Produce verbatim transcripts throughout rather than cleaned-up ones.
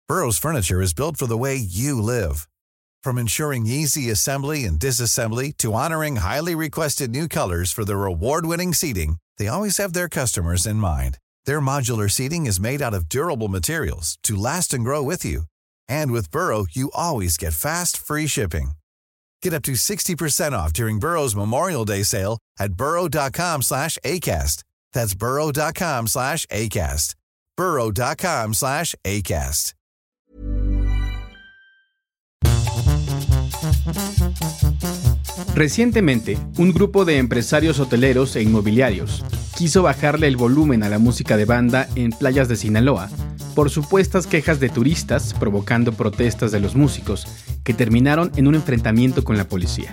Burrow's furniture is built for the way you live. From ensuring easy assembly and disassembly to honoring highly requested new colors for their award-winning seating, they always have their customers in mind. Their modular seating is made out of durable materials to last and grow with you. And with Burrow, you always get fast, free shipping. Get up to sixty percent off during Burrow's Memorial Day sale at burrow.com slash ACAST. That's burrow.com slash ACAST. burrow.com slash ACAST. Recientemente, un grupo de empresarios hoteleros e inmobiliarios quiso bajarle el volumen a la música de banda en playas de Sinaloa por supuestas quejas de turistas provocando protestas de los músicos que terminaron en un enfrentamiento con la policía.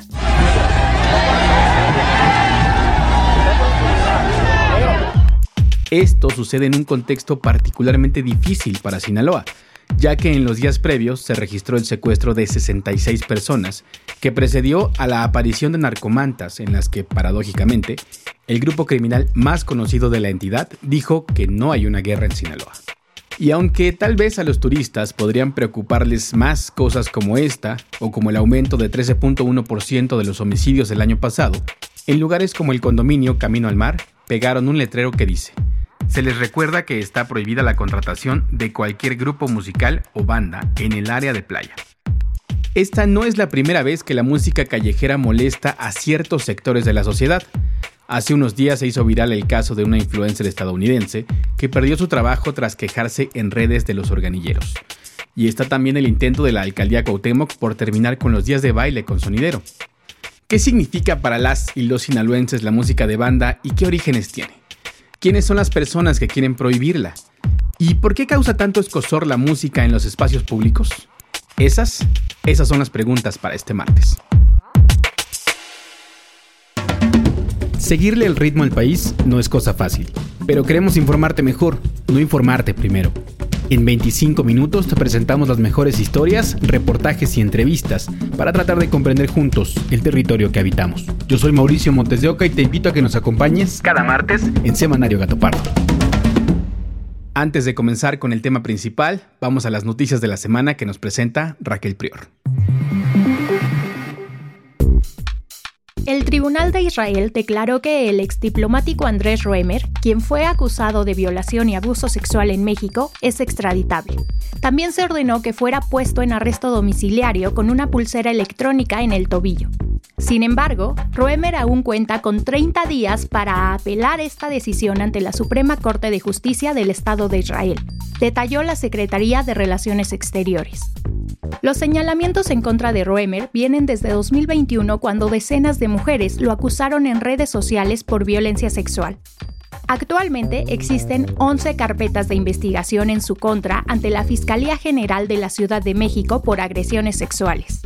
Esto sucede en un contexto particularmente difícil para Sinaloa, ya que en los días previos se registró el secuestro de sesenta y seis personas, que precedió a la aparición de narcomantas en las que, paradójicamente, el grupo criminal más conocido de la entidad dijo que no hay una guerra en Sinaloa. Y aunque tal vez a los turistas podrían preocuparles más cosas como esta, o como el aumento de trece punto uno por ciento de los homicidios del año pasado, en lugares como el condominio Camino al Mar, pegaron un letrero que dice: se les recuerda que está prohibida la contratación de cualquier grupo musical o banda en el área de playa. Esta no es la primera vez que la música callejera molesta a ciertos sectores de la sociedad. Hace unos días se hizo viral el caso de una influencer estadounidense que perdió su trabajo tras quejarse en redes de los organilleros. Y está también el intento de la alcaldía Cuauhtémoc por terminar con los días de baile con sonidero. ¿Qué significa para las y los sinaloenses la música de banda y qué orígenes tiene? ¿Quiénes son las personas que quieren prohibirla? ¿Y por qué causa tanto escozor la música en los espacios públicos? Esas, esas son las preguntas para este martes. Seguirle el ritmo al país no es cosa fácil, pero queremos informarte mejor, no informarte primero. En veinticinco minutos te presentamos las mejores historias, reportajes y entrevistas para tratar de comprender juntos el territorio que habitamos. Yo soy Mauricio Montes de Oca y te invito a que nos acompañes cada martes en Semanario Gato Pardo. Antes de comenzar con el tema principal, vamos a las noticias de la semana que nos presenta Raquel Prior. El Tribunal de Israel declaró que el exdiplomático Andrés Roemer, quien fue acusado de violación y abuso sexual en México, es extraditable. También se ordenó que fuera puesto en arresto domiciliario con una pulsera electrónica en el tobillo. Sin embargo, Roemer aún cuenta con treinta días para apelar esta decisión ante la Suprema Corte de Justicia del Estado de Israel, detalló la Secretaría de Relaciones Exteriores. Los señalamientos en contra de Roemer vienen desde dos mil veintiuno, cuando decenas de mujeres lo acusaron en redes sociales por violencia sexual. Actualmente existen once carpetas de investigación en su contra ante la Fiscalía General de la Ciudad de México por agresiones sexuales.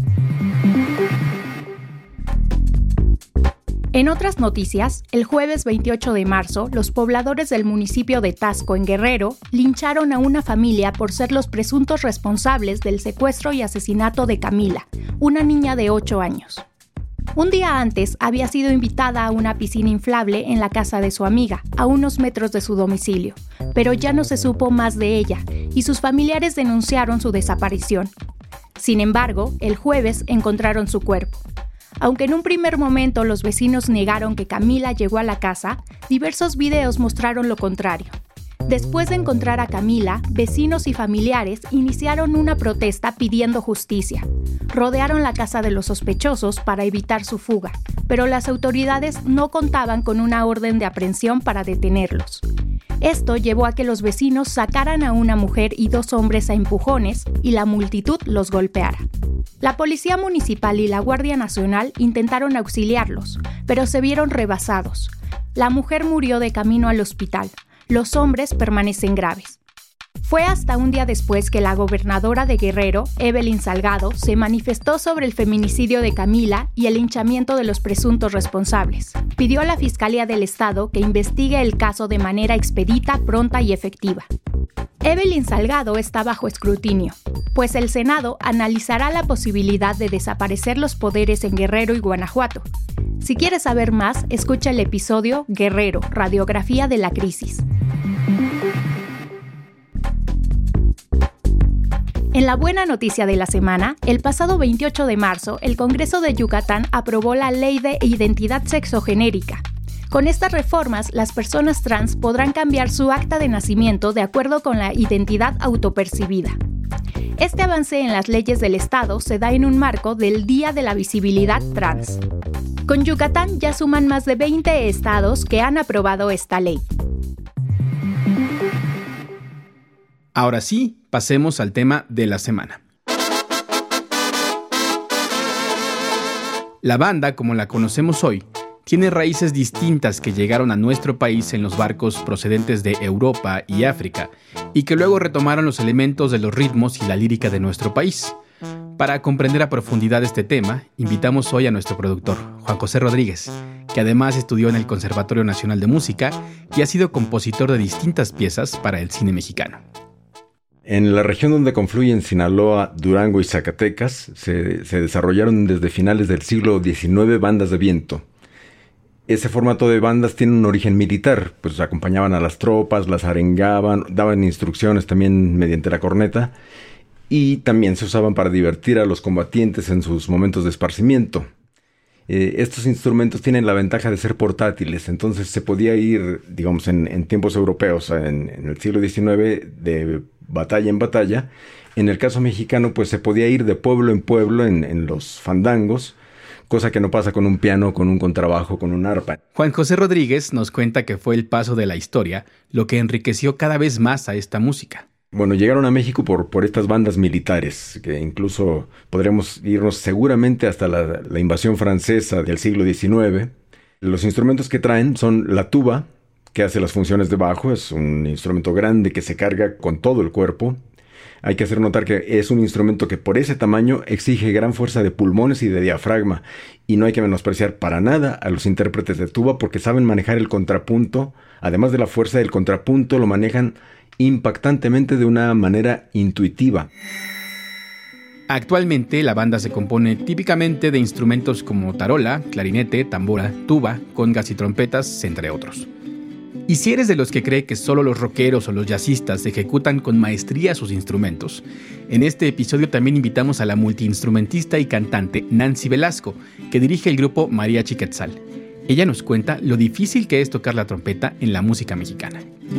En otras noticias, el jueves veintiocho de marzo, los pobladores del municipio de Taxco, en Guerrero, lincharon a una familia por ser los presuntos responsables del secuestro y asesinato de Camila, una niña de ocho años. Un día antes había sido invitada a una piscina inflable en la casa de su amiga, a unos metros de su domicilio, pero ya no se supo más de ella, y sus familiares denunciaron su desaparición. Sin embargo, el jueves encontraron su cuerpo. Aunque en un primer momento los vecinos negaron que Camila llegó a la casa, diversos videos mostraron lo contrario. Después de encontrar a Camila, vecinos y familiares iniciaron una protesta pidiendo justicia. Rodearon la casa de los sospechosos para evitar su fuga, pero las autoridades no contaban con una orden de aprehensión para detenerlos. Esto llevó a que los vecinos sacaran a una mujer y dos hombres a empujones y la multitud los golpeara. La Policía Municipal y la Guardia Nacional intentaron auxiliarlos, pero se vieron rebasados. La mujer murió de camino al hospital. Los hombres permanecen graves. Fue hasta un día después que la gobernadora de Guerrero, Evelyn Salgado, se manifestó sobre el feminicidio de Camila y el linchamiento de los presuntos responsables. Pidió a la Fiscalía del Estado que investigue el caso de manera expedita, pronta y efectiva. Evelyn Salgado está bajo escrutinio, pues el Senado analizará la posibilidad de desaparecer los poderes en Guerrero y Guanajuato. Si quieres saber más, escucha el episodio Guerrero, Radiografía de la Crisis. En la buena noticia de la semana, el pasado veintiocho de marzo, el Congreso de Yucatán aprobó la Ley de Identidad Sexogenérica. Con estas reformas, las personas trans podrán cambiar su acta de nacimiento de acuerdo con la identidad autopercibida. Este avance en las leyes del Estado se da en un marco del Día de la Visibilidad Trans. Con Yucatán ya suman más de veinte estados que han aprobado esta ley. Ahora sí, pasemos al tema de la semana. La banda, como la conocemos hoy, tiene raíces distintas que llegaron a nuestro país en los barcos procedentes de Europa y África, y que luego retomaron los elementos de los ritmos y la lírica de nuestro país. Para comprender a profundidad este tema, invitamos hoy a nuestro productor, Juan José Rodríguez, que además estudió en el Conservatorio Nacional de Música y ha sido compositor de distintas piezas para el cine mexicano. En la región donde confluyen Sinaloa, Durango y Zacatecas, se, se desarrollaron desde finales del siglo diecinueve bandas de viento. Ese formato de bandas tiene un origen militar, pues acompañaban a las tropas, las arengaban, daban instrucciones también mediante la corneta, y también se usaban para divertir a los combatientes en sus momentos de esparcimiento. Eh, estos instrumentos tienen la ventaja de ser portátiles, entonces se podía ir, digamos, en, en tiempos europeos, en, en el siglo diecinueve, de batalla en batalla. En el caso mexicano, pues se podía ir de pueblo en pueblo en, en los fandangos, cosa que no pasa con un piano, con un contrabajo, con un arpa. Juan José Rodríguez nos cuenta que fue el paso de la historia lo que enriqueció cada vez más a esta música. Bueno, llegaron a México por, por estas bandas militares, que incluso podremos irnos seguramente hasta la, la invasión francesa del siglo diecinueve. Los instrumentos que traen son la tuba, que hace las funciones de bajo, es un instrumento grande que se carga con todo el cuerpo. Hay que hacer notar que es un instrumento que por ese tamaño exige gran fuerza de pulmones y de diafragma, y no hay que menospreciar para nada a los intérpretes de tuba porque saben manejar el contrapunto. Además de la fuerza del contrapunto, lo manejan impactantemente de una manera intuitiva. Actualmente la banda se compone típicamente de instrumentos como tarola, clarinete, tambora, tuba, congas y trompetas, entre otros. Y si eres de los que cree que solo los rockeros o los jazzistas ejecutan con maestría sus instrumentos, en este episodio también invitamos a la multiinstrumentista y cantante Nancy Velasco, que dirige el grupo Mariachi Quetzal. Ella nos cuenta lo difícil que es tocar la trompeta en la música mexicana.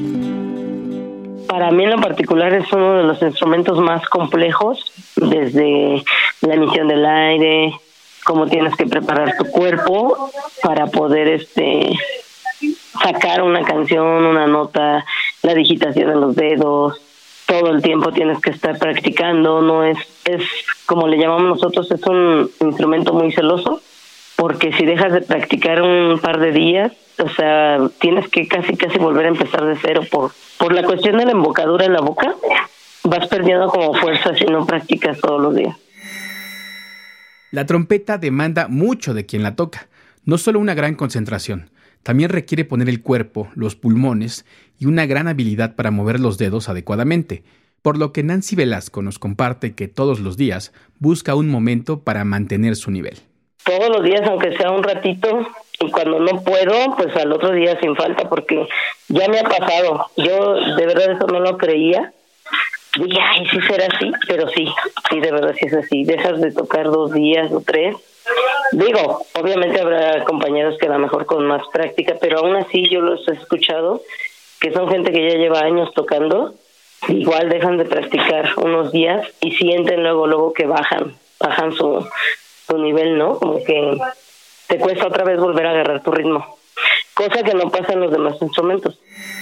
Para mí en lo particular es uno de los instrumentos más complejos, desde la emisión del aire, cómo tienes que preparar tu cuerpo para poder este sacar una canción, una nota, la digitación de los dedos, todo el tiempo tienes que estar practicando. No es, es como le llamamos nosotros, es un instrumento muy celoso, porque si dejas de practicar un par de días, o sea, tienes que casi casi volver a empezar de cero por, por la cuestión de la embocadura en la boca. Vas perdiendo como fuerza si no practicas todos los días. La trompeta demanda mucho de quien la toca, no solo una gran concentración. También requiere poner el cuerpo, los pulmones y una gran habilidad para mover los dedos adecuadamente, por lo que Nancy Velasco nos comparte que todos los días busca un momento para mantener su nivel. Todos los días, aunque sea un ratito, y cuando no puedo, pues al otro día sin falta, porque ya me ha pasado. Yo de verdad eso no lo creía. Dije, ay, sí será así, pero sí, sí, de verdad sí es así. Dejas de tocar dos días o tres. Digo, obviamente habrá compañeros que a lo mejor con más práctica, pero aún así yo los he escuchado, que son gente que ya lleva años tocando, igual dejan de practicar unos días y sienten luego, luego que bajan, bajan su, su nivel, ¿no? Como que te cuesta otra vez volver a agarrar tu ritmo, cosa que no pasa en los demás instrumentos.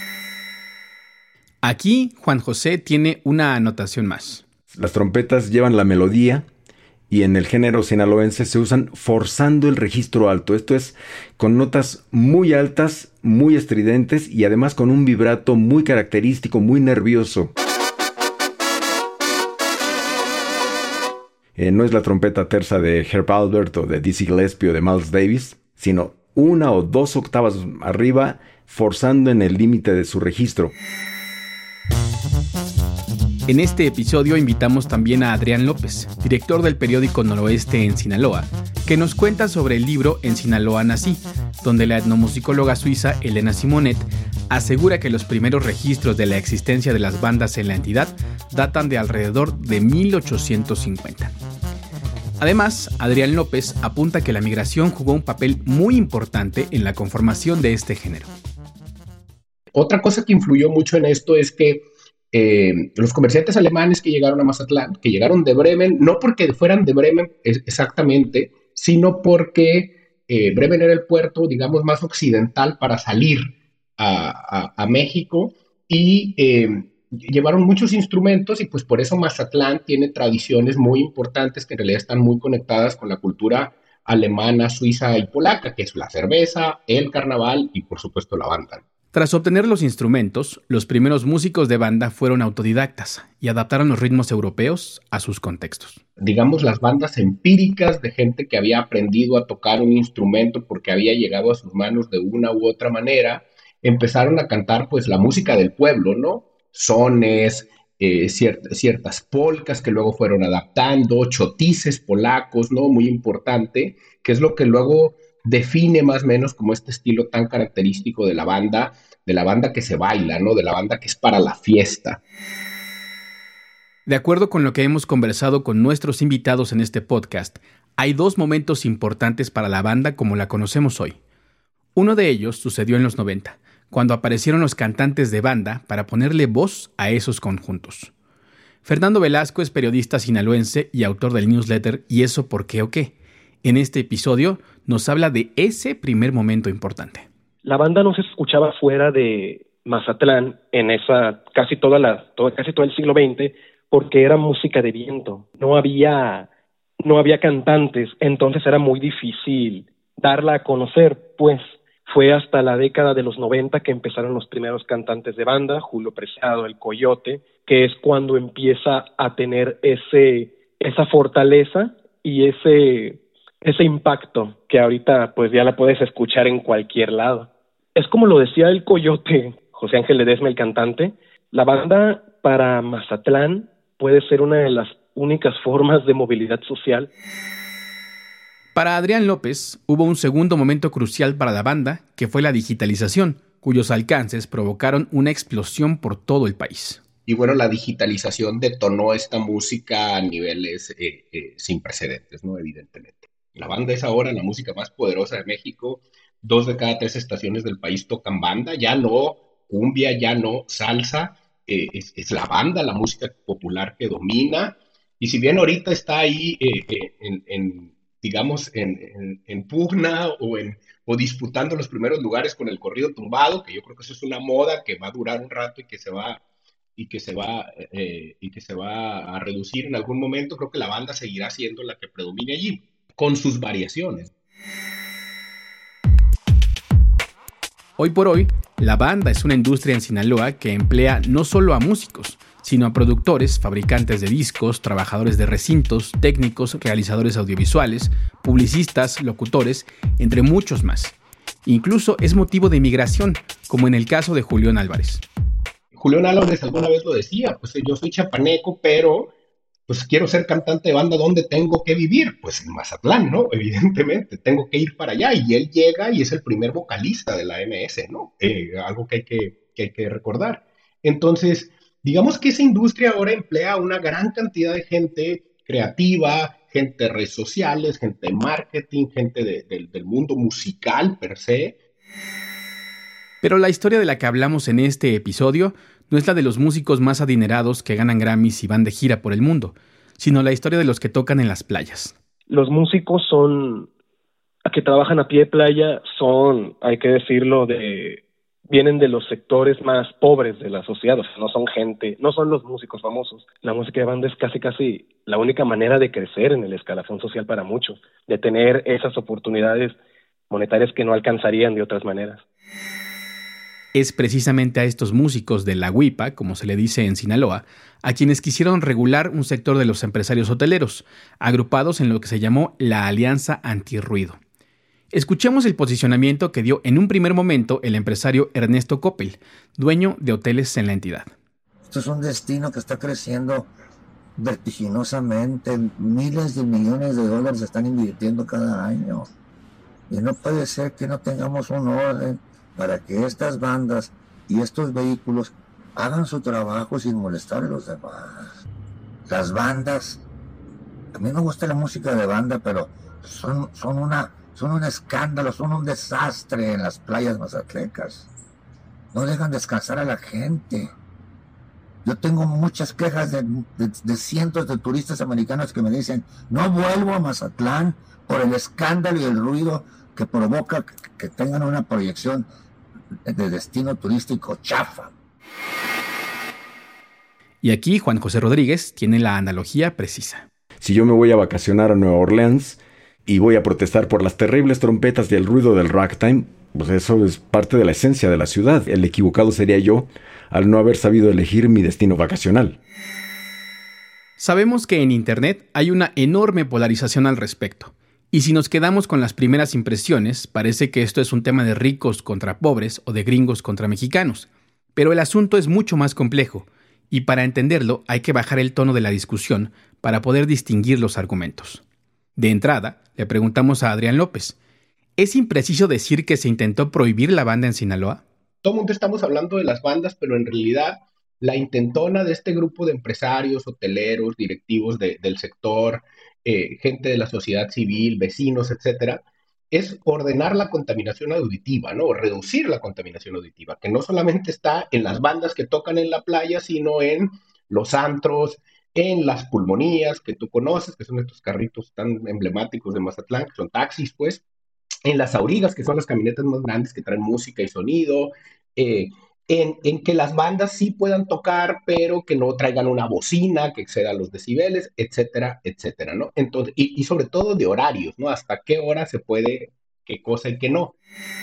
Aquí Juan José tiene una anotación más. Las trompetas llevan la melodía, y en el género sinaloense se usan forzando el registro alto. Esto es con notas muy altas, muy estridentes y además con un vibrato muy característico, muy nervioso. Eh, no es la trompeta tersa de Herb Alpert o de Dizzy Gillespie o de Miles Davis, sino una o dos octavas arriba, forzando en el límite de su registro. En este episodio invitamos también a Adrián López, director del periódico Noroeste en Sinaloa, que nos cuenta sobre el libro En Sinaloa nací, donde la etnomusicóloga suiza Elena Simonet asegura que los primeros registros de la existencia de las bandas en la entidad datan de alrededor de mil ochocientos cincuenta. Además, Adrián López apunta que la migración jugó un papel muy importante en la conformación de este género. Otra cosa que influyó mucho en esto es que Eh, los comerciantes alemanes que llegaron a Mazatlán, que llegaron de Bremen, no porque fueran de Bremen exactamente, sino porque eh, Bremen era el puerto, digamos, más occidental para salir a, a, a México, y eh, llevaron muchos instrumentos, y pues por eso Mazatlán tiene tradiciones muy importantes que en realidad están muy conectadas con la cultura alemana, suiza y polaca, que es la cerveza, el carnaval y por supuesto la banda. Tras obtener los instrumentos, los primeros músicos de banda fueron autodidactas y adaptaron los ritmos europeos a sus contextos. Digamos, las bandas empíricas de gente que había aprendido a tocar un instrumento porque había llegado a sus manos de una u otra manera, empezaron a cantar pues la música del pueblo, ¿no? Sones, eh, ciert- ciertas polcas que luego fueron adaptando, chotices polacos, ¿no? Muy importante, que es lo que luego define más o menos como este estilo tan característico de la banda, de la banda que se baila, ¿no? De la banda que es para la fiesta. De acuerdo con lo que hemos conversado con nuestros invitados en este podcast, hay dos momentos importantes para la banda como la conocemos hoy. Uno de ellos sucedió en los noventa, cuando aparecieron los cantantes de banda para ponerle voz a esos conjuntos. Fernando Velasco es periodista sinaloense y autor del newsletter ¿Y eso por qué o qué? En este episodio nos habla de ese primer momento importante. La banda no se escuchaba fuera de Mazatlán en esa casi toda la todo, casi todo el siglo veinte porque era música de viento. No había no había cantantes, entonces era muy difícil darla a conocer, pues fue hasta la década de los noventa que empezaron los primeros cantantes de banda, Julio Preciado, El Coyote, que es cuando empieza a tener ese esa fortaleza y ese ese impacto que ahorita pues ya la puedes escuchar en cualquier lado. Es como lo decía El Coyote, José Ángel Ledesma, el cantante, la banda para Mazatlán puede ser una de las únicas formas de movilidad social. Para Adrián López, hubo un segundo momento crucial para la banda, que fue la digitalización, cuyos alcances provocaron una explosión por todo el país. Y bueno, la digitalización detonó esta música a niveles eh, eh, sin precedentes, ¿no? Evidentemente. La banda es ahora la música más poderosa de México. Dos de cada tres estaciones del país tocan banda. Ya no cumbia, ya no salsa. Eh, es, es la banda, la música popular que domina. Y si bien ahorita está ahí, eh, eh, en, en, digamos, en, en, en pugna o, en, o disputando los primeros lugares con el corrido tumbado, que yo creo que eso es una moda que va a durar un rato y que se va, y que se va, eh, y que se va a reducir en algún momento, creo que la banda seguirá siendo la que predomine allí, con sus variaciones. Hoy por hoy, la banda es una industria en Sinaloa que emplea no solo a músicos, sino a productores, fabricantes de discos, trabajadores de recintos, técnicos, realizadores audiovisuales, publicistas, locutores, entre muchos más. Incluso es motivo de migración, como en el caso de Julián Álvarez. Julián Álvarez alguna vez lo decía, pues yo soy chapaneco, pero pues quiero ser cantante de banda. ¿Dónde tengo que vivir? Pues en Mazatlán, ¿no? Evidentemente, tengo que ir para allá. Y él llega y es el primer vocalista de la M S, ¿no? Eh, algo que hay que, que hay que recordar. Entonces, digamos que esa industria ahora emplea una gran cantidad de gente creativa, gente de redes sociales, gente de marketing, gente de, de, del mundo musical per se. Pero la historia de la que hablamos en este episodio no es la de los músicos más adinerados que ganan Grammys y van de gira por el mundo, sino la historia de los que tocan en las playas. Los músicos son, que trabajan a pie de playa, son, hay que decirlo, de vienen de los sectores más pobres de la sociedad, o sea, no son gente, no son los músicos famosos. La música de banda es casi casi la única manera de crecer en el escalafón social para muchos, de tener esas oportunidades monetarias que no alcanzarían de otras maneras. Es precisamente a estos músicos de la huipa, como se le dice en Sinaloa, a quienes quisieron regular un sector de los empresarios hoteleros, agrupados en lo que se llamó la Alianza Antirruido. Escuchemos el posicionamiento que dio en un primer momento el empresario Ernesto Coppel, dueño de hoteles en la entidad. Esto es un destino que está creciendo vertiginosamente. Miles de millones de dólares se están invirtiendo cada año. Y no puede ser que no tengamos un orden para que estas bandas y estos vehículos hagan su trabajo sin molestar a los demás. Las bandas, a mí me gusta la música de banda, pero son, son, una, son un escándalo, son un desastre en las playas mazatlecas. No dejan descansar a la gente. Yo tengo muchas quejas de, de, de cientos de turistas americanos que me dicen, no vuelvo a Mazatlán por el escándalo y el ruido que provoca que, que tengan una proyección de destino turístico chafa. Y aquí Juan José Rodríguez tiene la analogía precisa. Si yo me voy a vacacionar a Nueva Orleans y voy a protestar por las terribles trompetas y el ruido del ragtime, pues eso es parte de la esencia de la ciudad. El equivocado sería yo al no haber sabido elegir mi destino vacacional. Sabemos que en Internet hay una enorme polarización al respecto. Y si nos quedamos con las primeras impresiones, parece que esto es un tema de ricos contra pobres o de gringos contra mexicanos. Pero el asunto es mucho más complejo, y para entenderlo hay que bajar el tono de la discusión para poder distinguir los argumentos. De entrada, le preguntamos a Adrián López, ¿es impreciso decir que se intentó prohibir la banda en Sinaloa? Todo el mundo estamos hablando de las bandas, pero en realidad la intentona de este grupo de empresarios, hoteleros, directivos de, del sector, eh, gente de la sociedad civil, vecinos, etcétera, es ordenar la contaminación auditiva, ¿no? O reducir la contaminación auditiva, que no solamente está en las bandas que tocan en la playa, sino en los antros, en las pulmonías que tú conoces, que son estos carritos tan emblemáticos de Mazatlán, que son taxis, pues, en las aurigas, que son las camionetas más grandes que traen música y sonido, eh, en, en que las bandas sí puedan tocar, pero que no traigan una bocina que exceda los decibeles, etcétera, etcétera, ¿no? Entonces, y, y sobre todo de horarios, ¿no? Hasta qué hora se puede, qué cosa y qué no.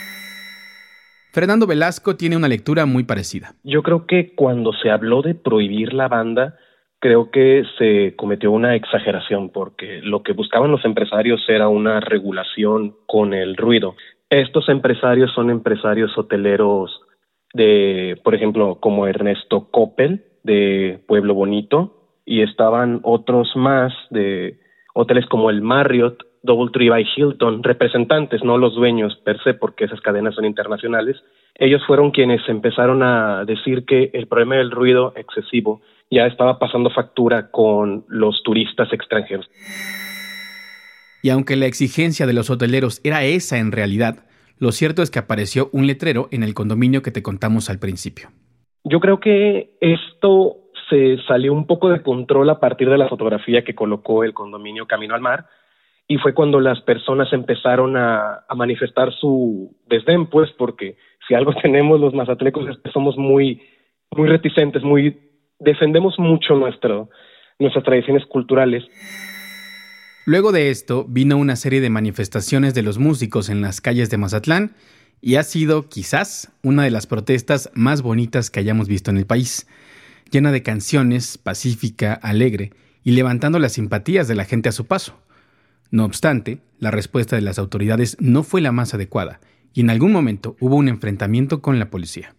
Fernando Velasco tiene una lectura muy parecida. Yo creo que cuando se habló de prohibir la banda, creo que se cometió una exageración, porque lo que buscaban los empresarios era una regulación con el ruido. Estos empresarios son empresarios hoteleros de, por ejemplo, como Ernesto Coppel, de Pueblo Bonito, y estaban otros más de hoteles como el Marriott, DoubleTree by Hilton, representantes, no los dueños per se, porque esas cadenas son internacionales. Ellos fueron quienes empezaron a decir que el problema del ruido excesivo ya estaba pasando factura con los turistas extranjeros. Y aunque la exigencia de los hoteleros era esa en realidad, lo cierto es que apareció un letrero en el condominio que te contamos al principio. Yo creo que esto se salió un poco de control a partir de la fotografía que colocó el condominio Camino al Mar, y fue cuando las personas empezaron a, a manifestar su desdén, pues, porque si algo tenemos los mazatlecos es que somos muy, muy reticentes, muy defendemos mucho nuestro, nuestras tradiciones culturales. Luego de esto vino una serie de manifestaciones de los músicos en las calles de Mazatlán y ha sido, quizás, una de las protestas más bonitas que hayamos visto en el país, llena de canciones, pacífica, alegre y levantando las simpatías de la gente a su paso. No obstante, la respuesta de las autoridades no fue la más adecuada y en algún momento hubo un enfrentamiento con la policía.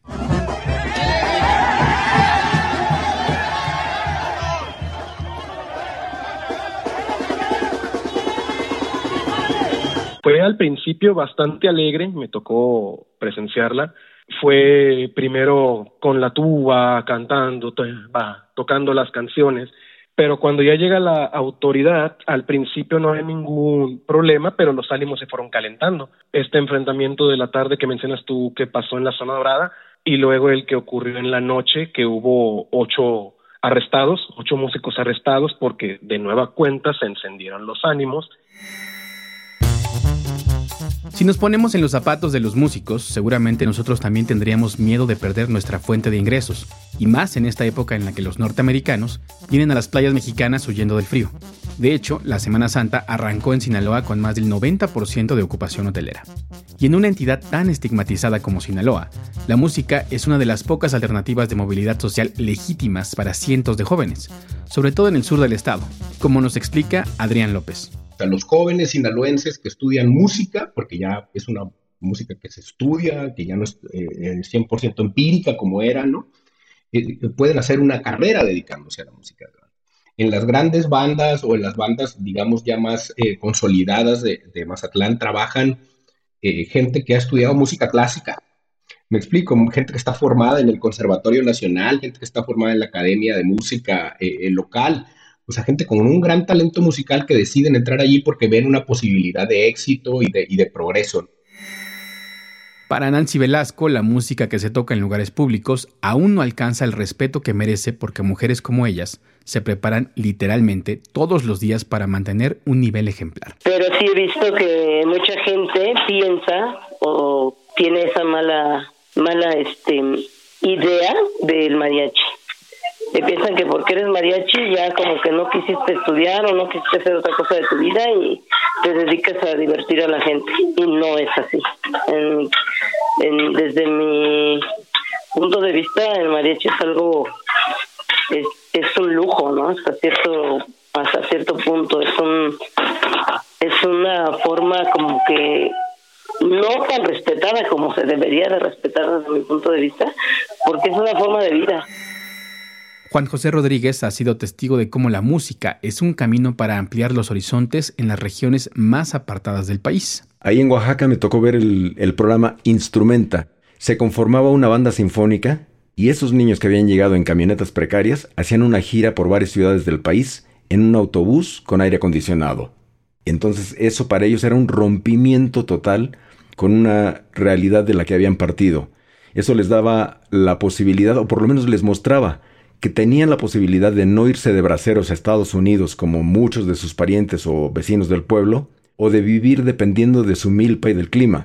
Fue al principio bastante alegre, me tocó presenciarla. Fue primero con la tuba, cantando, to- va, tocando las canciones, pero cuando ya llega la autoridad, al principio no hay ningún problema, pero los ánimos se fueron calentando. Este enfrentamiento de la tarde que mencionas tú que pasó en la zona dorada, y luego el que ocurrió en la noche, que hubo ocho arrestados, ocho músicos arrestados, porque de nueva cuenta se encendieron los ánimos. Si nos ponemos en los zapatos de los músicos, seguramente nosotros también tendríamos miedo de perder nuestra fuente de ingresos, y más en esta época en la que los norteamericanos vienen a las playas mexicanas huyendo del frío. De hecho, la Semana Santa arrancó en Sinaloa con más del noventa por ciento de ocupación hotelera. Y en una entidad tan estigmatizada como Sinaloa, la música es una de las pocas alternativas de movilidad social legítimas para cientos de jóvenes, sobre todo en el sur del estado, como nos explica Adrián López. A los jóvenes sinaloenses que estudian música, porque ya es una música que se estudia, que ya no es eh, cien por ciento empírica como era, ¿no? eh, pueden hacer una carrera dedicándose a la música de banda. En las grandes bandas o en las bandas, digamos, ya más eh, consolidadas de, de Mazatlán, trabajan eh, gente que ha estudiado música clásica. Me explico, gente que está formada en el Conservatorio Nacional, gente que está formada en la Academia de Música eh, local, o sea, gente con un gran talento musical que deciden entrar allí porque ven una posibilidad de éxito y de, y de progreso. Para Nancy Velasco, la música que se toca en lugares públicos aún no alcanza el respeto que merece porque mujeres como ellas se preparan literalmente todos los días para mantener un nivel ejemplar. Pero sí he visto que mucha gente piensa o tiene esa mala, mala este, idea del mariachi. Que piensan que porque eres mariachi ya como que no quisiste estudiar o no quisiste hacer otra cosa de tu vida y te dedicas a divertir a la gente. Y no es así. En, en, desde mi punto de vista, el mariachi es algo, es, es un lujo, ¿no? Hasta cierto, hasta cierto punto. Es un, es una forma como que no tan respetada como se debería de respetar desde mi punto de vista, porque es una forma de vida. Juan José Rodríguez ha sido testigo de cómo la música es un camino para ampliar los horizontes en las regiones más apartadas del país. Ahí en Oaxaca me tocó ver el, el programa Instrumenta. Se conformaba una banda sinfónica y esos niños que habían llegado en camionetas precarias hacían una gira por varias ciudades del país en un autobús con aire acondicionado. Entonces eso para ellos era un rompimiento total con una realidad de la que habían partido. Eso les daba la posibilidad, o por lo menos les mostraba, que tenían la posibilidad de no irse de braceros a Estados Unidos como muchos de sus parientes o vecinos del pueblo, o de vivir dependiendo de su milpa y del clima.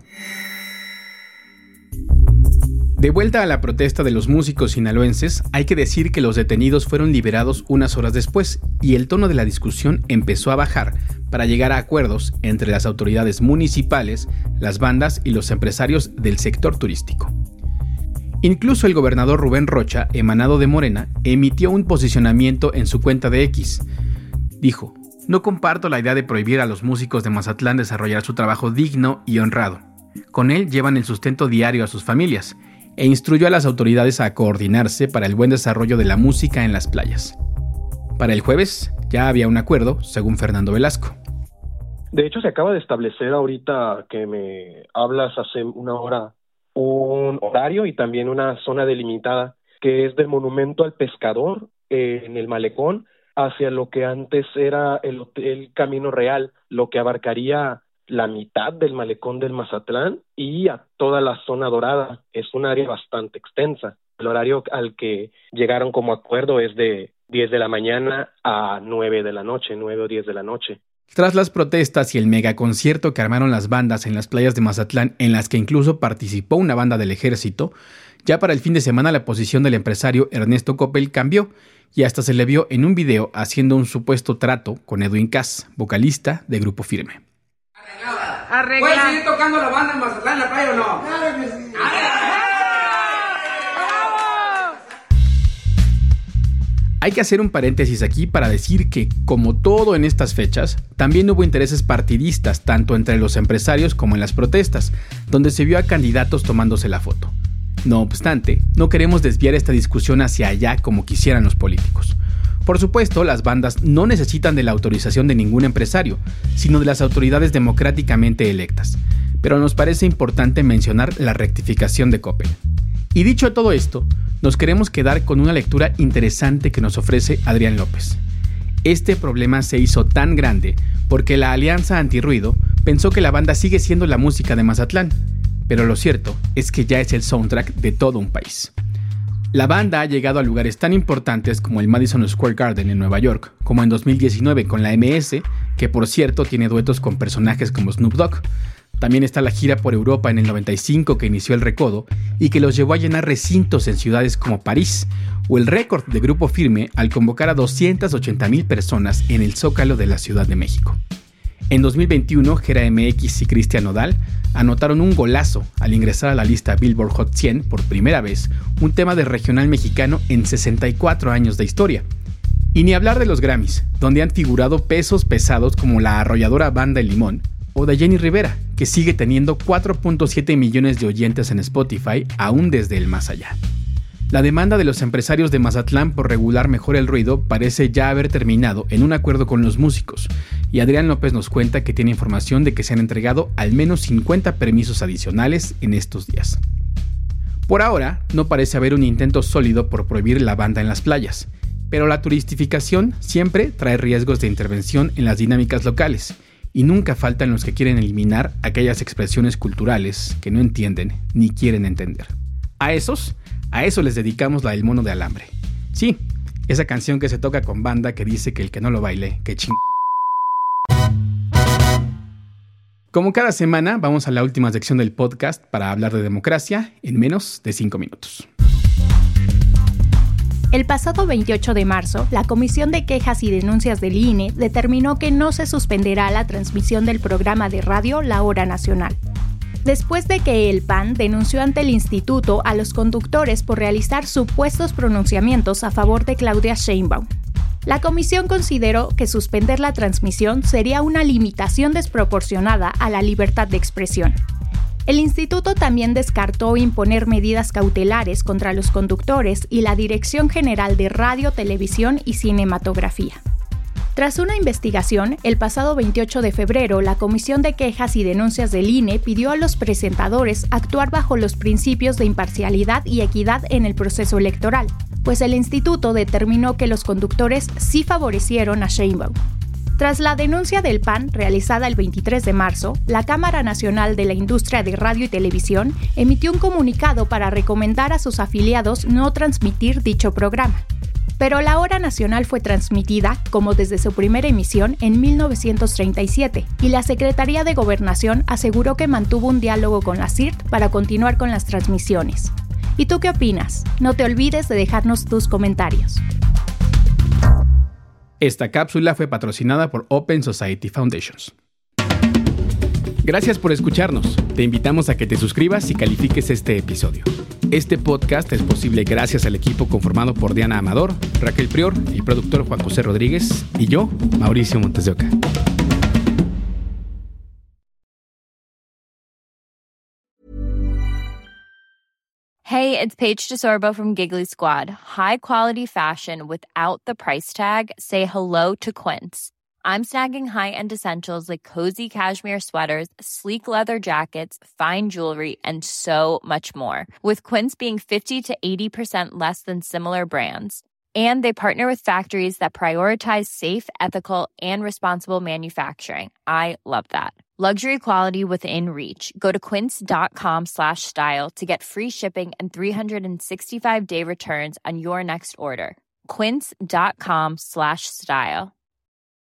De vuelta a la protesta de los músicos sinaloenses, hay que decir que los detenidos fueron liberados unas horas después y el tono de la discusión empezó a bajar para llegar a acuerdos entre las autoridades municipales, las bandas y los empresarios del sector turístico. Incluso el gobernador Rubén Rocha, emanado de Morena, emitió un posicionamiento en su cuenta de X. Dijo: "No comparto la idea de prohibir a los músicos de Mazatlán desarrollar su trabajo digno y honrado. Con él llevan el sustento diario a sus familias", e instruyó a las autoridades a coordinarse para el buen desarrollo de la música en las playas. Para el jueves ya había un acuerdo, según Fernando Velasco. De hecho, se acaba de establecer ahorita que me hablas hace una hora un horario y también una zona delimitada que es del monumento al pescador eh, en el malecón hacia lo que antes era el, el Camino Real, lo que abarcaría la mitad del malecón del Mazatlán y a toda la zona dorada. Es un área bastante extensa. El horario al que llegaron como acuerdo es de diez de la mañana a nueve de la noche, nueve o diez de la noche. Tras las protestas y el megaconcierto que armaron las bandas en las playas de Mazatlán, en las que incluso participó una banda del ejército, ya para el fin de semana la posición del empresario Ernesto Coppel cambió y hasta se le vio en un video haciendo un supuesto trato con Edwin Cass, vocalista de Grupo Firme. Arregla. ¿Puedes seguir tocando la banda en Mazatlán, la playa o no? Claro que sí. Hay que hacer un paréntesis aquí para decir que, como todo en estas fechas, también hubo intereses partidistas tanto entre los empresarios como en las protestas, donde se vio a candidatos tomándose la foto. No obstante, no queremos desviar esta discusión hacia allá como quisieran los políticos. Por supuesto, las bandas no necesitan de la autorización de ningún empresario, sino de las autoridades democráticamente electas. Pero nos parece importante mencionar la rectificación de Coppel. Y dicho todo esto, nos queremos quedar con una lectura interesante que nos ofrece Adrián López. Este problema se hizo tan grande porque la Alianza Antirruido pensó que la banda sigue siendo la música de Mazatlán, pero lo cierto es que ya es el soundtrack de todo un país. La banda ha llegado a lugares tan importantes como el Madison Square Garden en Nueva York, como en dos mil diecinueve con la eme ese, que por cierto tiene duetos con personajes como Snoop Dogg. También está la gira por Europa en el noventa y cinco que inició El Recodo y que los llevó a llenar recintos en ciudades como París, o el récord de Grupo Firme al convocar a doscientas ochenta mil personas en el Zócalo de la Ciudad de México. En dos mil veintiuno, Gera eme equis y Cristian Nodal anotaron un golazo al ingresar a la lista Billboard Hot cien por primera vez, un tema de regional mexicano en sesenta y cuatro años de historia. Y ni hablar de los Grammys, donde han figurado pesos pesados como la arrolladora Banda El Limón, o de Jenny Rivera, que sigue teniendo cuatro punto siete millones de oyentes en Spotify aún desde el más allá. La demanda de los empresarios de Mazatlán por regular mejor el ruido parece ya haber terminado en un acuerdo con los músicos, y Adrián López nos cuenta que tiene información de que se han entregado al menos cincuenta permisos adicionales en estos días. Por ahora, no parece haber un intento sólido por prohibir la banda en las playas, pero la turistificación siempre trae riesgos de intervención en las dinámicas locales, y nunca faltan los que quieren eliminar aquellas expresiones culturales que no entienden ni quieren entender. A esos, a eso les dedicamos la del mono de alambre. Sí, esa canción que se toca con banda que dice que el que no lo baile, que ching... Como cada semana, vamos a la última sección del podcast para hablar de democracia en menos de cinco minutos. El pasado veintiocho de marzo, la Comisión de Quejas y Denuncias del I N E determinó que no se suspenderá la transmisión del programa de radio La Hora Nacional, después de que el P A N denunció ante el instituto a los conductores por realizar supuestos pronunciamientos a favor de Claudia Sheinbaum. La comisión consideró que suspender la transmisión sería una limitación desproporcionada a la libertad de expresión. El instituto también descartó imponer medidas cautelares contra los conductores y la Dirección General de Radio, Televisión y Cinematografía. Tras una investigación, el pasado veintiocho de febrero, la Comisión de Quejas y Denuncias del I N E pidió a los presentadores actuar bajo los principios de imparcialidad y equidad en el proceso electoral, pues el instituto determinó que los conductores sí favorecieron a Sheinbaum. Tras la denuncia del P A N realizada el veintitrés de marzo, la Cámara Nacional de la Industria de Radio y Televisión emitió un comunicado para recomendar a sus afiliados no transmitir dicho programa. Pero la Hora Nacional fue transmitida, como desde su primera emisión, en mil novecientos treinta y siete, y la Secretaría de Gobernación aseguró que mantuvo un diálogo con la C I R T para continuar con las transmisiones. ¿Y tú qué opinas? No te olvides de dejarnos tus comentarios. Esta cápsula fue patrocinada por Open Society Foundations. Gracias por escucharnos. Te invitamos a que te suscribas y califiques este episodio. Este podcast es posible gracias al equipo conformado por Diana Amador, Raquel Prior, el productor Juan José Rodríguez y yo, Mauricio Montes de Oca. Hey, it's Paige DeSorbo from Giggly Squad. High quality fashion without the price tag. Say hello to Quince. I'm snagging high-end essentials like cozy cashmere sweaters, sleek leather jackets, fine jewelry, and so much more. With Quince being fifty to eighty percent less than similar brands. And they partner with factories that prioritize safe, ethical, and responsible manufacturing. I love that. Luxury quality within reach. Go to quince.com slash style to get free shipping and three sixty-five day returns on your next order. Quince.com slash style.